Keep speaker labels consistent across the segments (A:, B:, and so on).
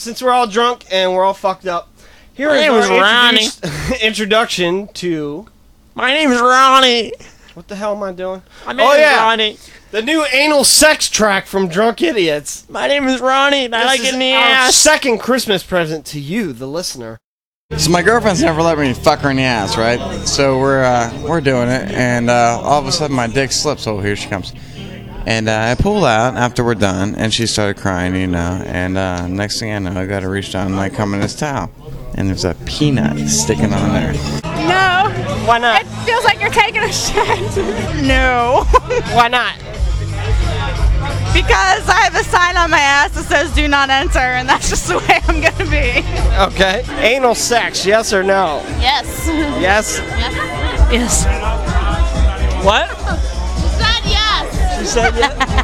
A: since we're all drunk and we're all fucked up, here is our introduction to...
B: My name is Ronnie.
A: What the hell am I doing?
B: My name is Ronnie.
A: The new anal sex track from Drunk Idiots.
B: My name is Ronnie, and I like it in the ass.
A: Our second Christmas present to you, the listener.
C: So my girlfriend's never let me fuck her in the ass, right? So we're doing it, and all of a sudden my dick slips. Oh, here she comes. And I pulled out after we're done, and she started crying, you know. And next thing I know, I got to reach down and like come in this towel, and there's a peanut sticking on there.
D: No.
A: Why not?
D: It feels like you're taking a shit. No.
A: Why not?
D: Because I have a sign on my ass that says "Do not enter," and that's just the way I'm gonna be.
A: Okay. Anal sex, yes or no?
D: Yes.
A: Yes?
D: Yes.
A: What?
D: Said yes.
A: You said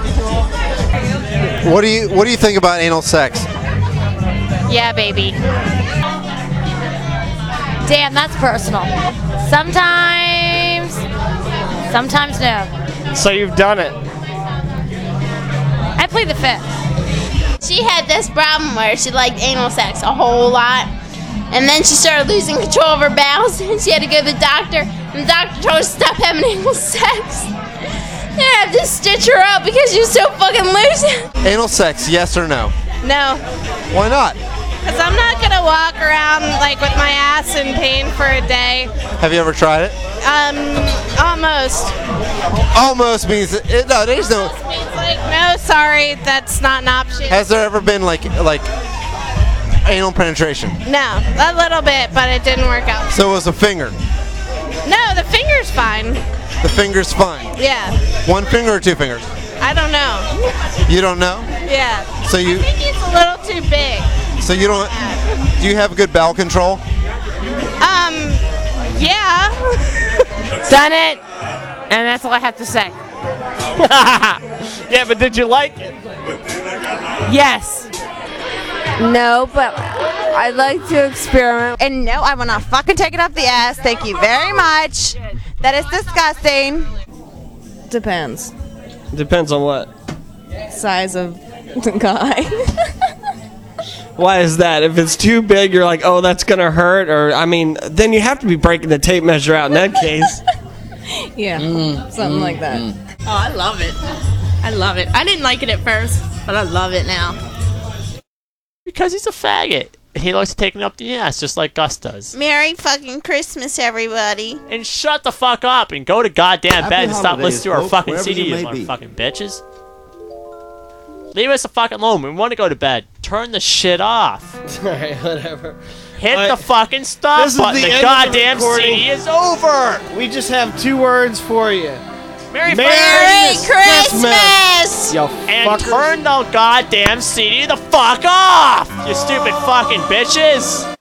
A: yes?
E: What do you think about anal sex?
F: Yeah, baby. Damn, that's personal. Sometimes no.
A: So you've done it.
F: I plead the fifth.
G: She had this problem where she liked anal sex a whole lot, and then she started losing control of her bowels, and she had to go to the doctor, and the doctor told her to stop having anal sex. They had to stitch her up because she was so fucking loose.
E: Anal sex, yes or no?
D: No.
E: Why not?
D: Because I'm not gonna walk around like with my ass in pain for a day.
E: Have you ever tried it?
D: Almost.
E: Almost means no. There's no.
D: It's like no, sorry, that's not an option.
E: Has there ever been like anal penetration?
D: No, a little bit, but it didn't work out.
E: So it was a finger.
D: No, the finger's fine.
E: The finger's fine.
D: Yeah.
E: One finger or two fingers?
D: I don't know.
E: You don't know?
D: Yeah.
E: So you.
D: I think it's a little too big.
E: So you don't. Do you have good bowel control?
D: Yeah.
B: Done it, and that's all I have to say.
A: Yeah, but did you like it?
B: Yes.
H: No, but I'd like to experiment. And no, I will not fucking take it up the ass. Thank you very much. That is disgusting.
I: Depends.
A: Depends on what?
I: Size of the guy.
A: Why is that? If it's too big, you're like, oh, that's gonna hurt, or I mean, then you have to be breaking the tape measure out in that case.
I: Yeah, something like that.
D: Oh, I love it. I love it. I didn't like it at first, but I love it now.
B: Because he's a faggot. He likes taking up the ass just like Gus does.
G: Merry fucking Christmas, everybody.
B: And shut the fuck up and go to goddamn bed and stop
J: holidays,
B: listening to our
J: folks,
B: fucking
J: wherever
B: CD,
J: you
B: you
J: may be.
B: motherfucking bitches. Leave us the fucking alone. We want to go to bed. Turn the shit off.
A: Alright, whatever.
B: Hit
A: Alright.
B: the fucking stop
A: This is
B: button.
A: the
B: The
A: end of the
B: goddamn
A: recording.
B: CD is over.
A: We just have 2 words for you.
B: Merry
G: Merry
B: Christmas.
G: Christmas!
A: Yo,
B: And
A: fuckers.
B: turn the goddamn CD the fuck off. You stupid fucking bitches.